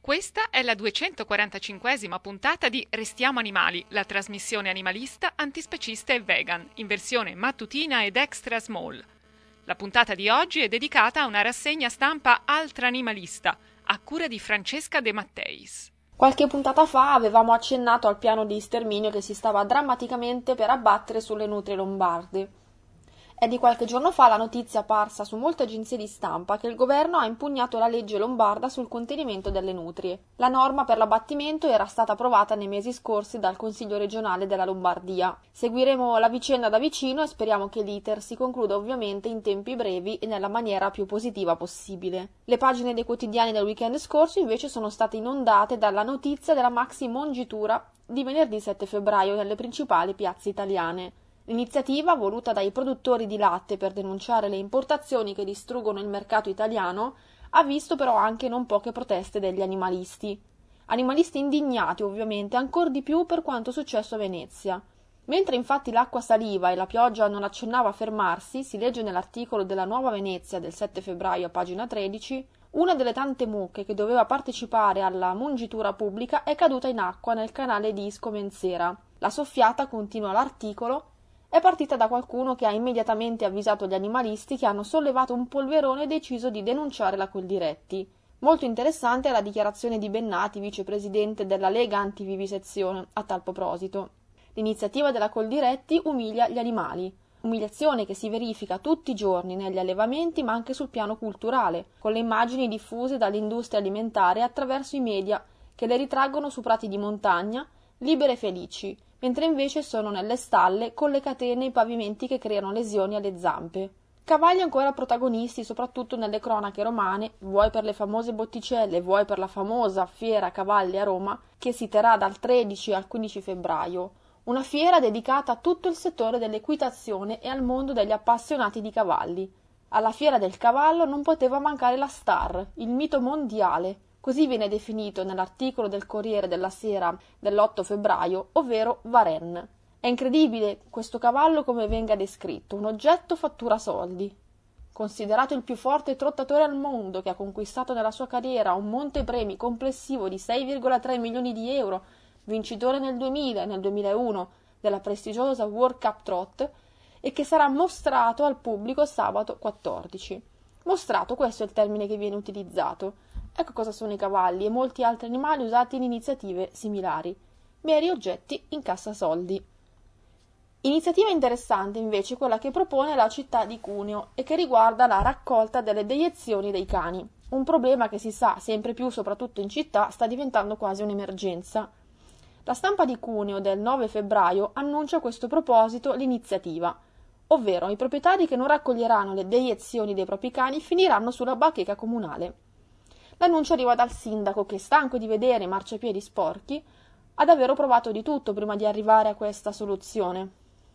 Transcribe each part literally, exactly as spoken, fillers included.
Questa è la duecentoquarantacinquesima puntata di Restiamo Animali, la trasmissione animalista, antispecista e vegan, in versione mattutina ed extra small. La puntata di oggi è dedicata a una rassegna stampa Altra Animalista, a cura di Francesca De Matteis. Qualche puntata fa avevamo accennato al piano di sterminio che si stava drammaticamente per abbattere sulle nutrie lombarde. È di qualche giorno fa la notizia apparsa su molte agenzie di stampa che il governo ha impugnato la legge lombarda sul contenimento delle nutrie. La norma per l'abbattimento era stata approvata nei mesi scorsi dal Consiglio regionale della Lombardia. Seguiremo la vicenda da vicino e speriamo che l'iter si concluda ovviamente in tempi brevi e nella maniera più positiva possibile. Le pagine dei quotidiani del weekend scorso invece sono state inondate dalla notizia della maxi mongitura di venerdì sette febbraio nelle principali piazze italiane. L'iniziativa, voluta dai produttori di latte per denunciare le importazioni che distruggono il mercato italiano, ha visto però anche non poche proteste degli animalisti. Animalisti indignati, ovviamente, ancor di più per quanto successo a Venezia. Mentre infatti l'acqua saliva e la pioggia non accennava a fermarsi, si legge nell'articolo della Nuova Venezia del sette febbraio a pagina tredici, una delle tante mucche che doveva partecipare alla mungitura pubblica è caduta in acqua nel canale di Isco-Menzera. La soffiata, continua l'articolo, è partita da qualcuno che ha immediatamente avvisato gli animalisti che hanno sollevato un polverone e deciso di denunciare la Coldiretti. Molto interessante è la dichiarazione di Bennati, vicepresidente della Lega Antivivisezione, a tal proposito. L'iniziativa della Coldiretti umilia gli animali, umiliazione che si verifica tutti i giorni negli allevamenti ma anche sul piano culturale, con le immagini diffuse dall'industria alimentare attraverso i media che le ritraggono su prati di montagna, libere e felici, mentre invece sono nelle stalle con le catene e i pavimenti che creano lesioni alle zampe. Cavalli ancora protagonisti soprattutto nelle cronache romane, vuoi per le famose botticelle, vuoi per la famosa fiera cavalli a Roma, che si terrà dal tredici al quindici febbraio, una fiera dedicata a tutto il settore dell'equitazione e al mondo degli appassionati di cavalli. Alla fiera del cavallo non poteva mancare la star, il mito mondiale, così viene definito nell'articolo del Corriere della Sera dell'otto febbraio, ovvero Varenne. È incredibile questo cavallo come venga descritto, un oggetto fattura soldi. Considerato il più forte trottatore al mondo, che ha conquistato nella sua carriera un montepremi complessivo di sei virgola tre milioni di euro, vincitore nel duemila e nel duemilauno della prestigiosa World Cup Trot, e che sarà mostrato al pubblico sabato quattordici. Mostrato, questo è il termine che viene utilizzato. Ecco cosa sono i cavalli e molti altri animali usati in iniziative similari. Meri oggetti incassasoldi. Iniziativa interessante invece quella che propone la città di Cuneo e che riguarda la raccolta delle deiezioni dei cani. Un problema che si sa sempre più, soprattutto in città, sta diventando quasi un'emergenza. La stampa di Cuneo del nove febbraio annuncia a questo proposito l'iniziativa, ovvero i proprietari che non raccoglieranno le deiezioni dei propri cani finiranno sulla bacheca comunale. L'annuncio arriva dal sindaco che, stanco di vedere i marciapiedi sporchi, ha davvero provato di tutto prima di arrivare a questa soluzione.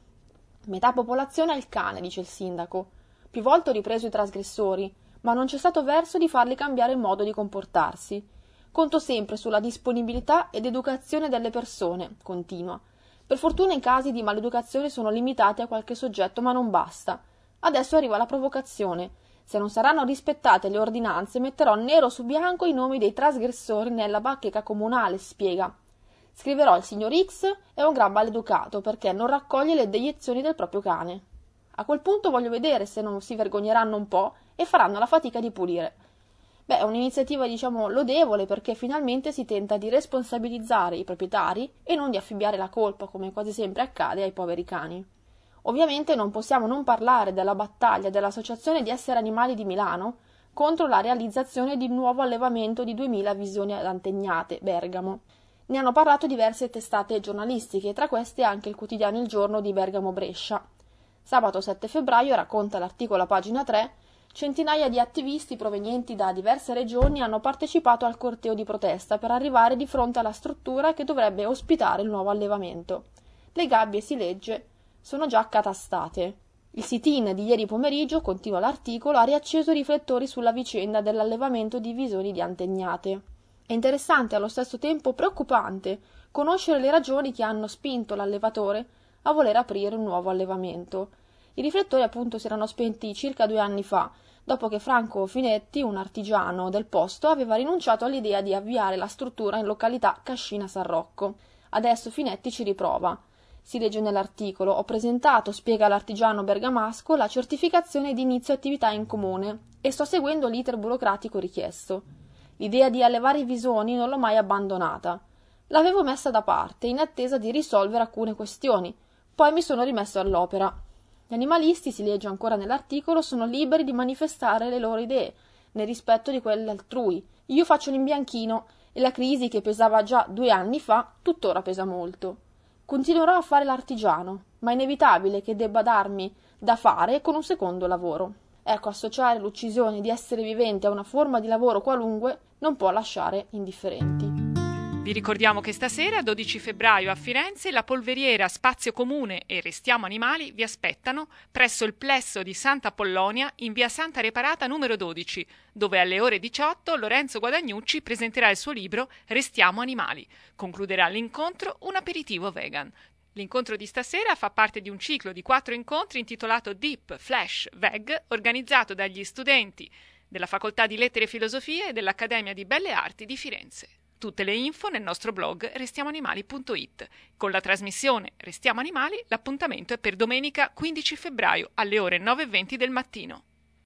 Metà popolazione ha il cane, dice il sindaco. Più volte ho ripreso i trasgressori, ma non c'è stato verso di farli cambiare il modo di comportarsi. Conto sempre sulla disponibilità ed educazione delle persone, continua. Per fortuna i casi di maleducazione sono limitati a qualche soggetto, ma non basta. Adesso arriva la provocazione. Se non saranno rispettate le ordinanze, metterò nero su bianco i nomi dei trasgressori nella bacheca comunale, spiega. Scriverò il signor X è un gran maleducato perché non raccoglie le deiezioni del proprio cane. A quel punto voglio vedere se non si vergogneranno un po' e faranno la fatica di pulire. Beh, è un'iniziativa, diciamo, lodevole perché finalmente si tenta di responsabilizzare i proprietari e non di affibbiare la colpa, come quasi sempre accade, ai poveri cani. Ovviamente non possiamo non parlare della battaglia dell'Associazione di Esseri Animali di Milano contro la realizzazione di un nuovo allevamento di duemila visioni ad Antegnate, Bergamo. Ne hanno parlato diverse testate giornalistiche, tra queste anche il quotidiano Il Giorno di Bergamo Brescia. Sabato sette febbraio, racconta l'articolo a pagina tre, centinaia di attivisti provenienti da diverse regioni hanno partecipato al corteo di protesta per arrivare di fronte alla struttura che dovrebbe ospitare il nuovo allevamento. Le gabbie, si legge, sono già accatastate. Il sit-in di ieri pomeriggio, continua l'articolo, ha riacceso i riflettori sulla vicenda dell'allevamento di visoni di Antegnate. È interessante e allo stesso tempo preoccupante conoscere le ragioni che hanno spinto l'allevatore a voler aprire un nuovo allevamento. I riflettori appunto si erano spenti circa due anni fa, dopo che Franco Finetti, un artigiano del posto, aveva rinunciato all'idea di avviare la struttura in località Cascina San Rocco. Adesso Finetti ci riprova. Si legge nell'articolo: ho presentato, spiega l'artigiano bergamasco, la certificazione di inizio attività in comune e sto seguendo l'iter burocratico richiesto. L'idea di allevare i visoni non l'ho mai abbandonata. L'avevo messa da parte in attesa di risolvere alcune questioni, poi mi sono rimesso all'opera. Gli animalisti, si legge ancora nell'articolo, sono liberi di manifestare le loro idee, nel rispetto di quelle altrui. Io faccio l'imbianchino e la crisi, che pesava già due anni fa, tuttora pesa molto. Continuerò a fare l'artigiano, ma è inevitabile che debba darmi da fare con un secondo lavoro. Ecco, associare l'uccisione di esseri viventi a una forma di lavoro qualunque non può lasciare indifferenti. Vi ricordiamo che stasera, dodici febbraio, a Firenze, la polveriera Spazio Comune e Restiamo Animali vi aspettano presso il plesso di Santa Apollonia in via Santa Reparata numero dodici, dove alle ore diciotto Lorenzo Guadagnucci presenterà il suo libro Restiamo Animali. Concluderà l'incontro un aperitivo vegan. L'incontro di stasera fa parte di un ciclo di quattro incontri intitolato Deep Flash Veg, organizzato dagli studenti della Facoltà di Lettere e Filosofie e dell'Accademia di Belle Arti di Firenze. Tutte le info nel nostro blog restiamoanimali punto it. Con la trasmissione Restiamo Animali l'appuntamento è per domenica quindici febbraio alle ore nove e venti del mattino.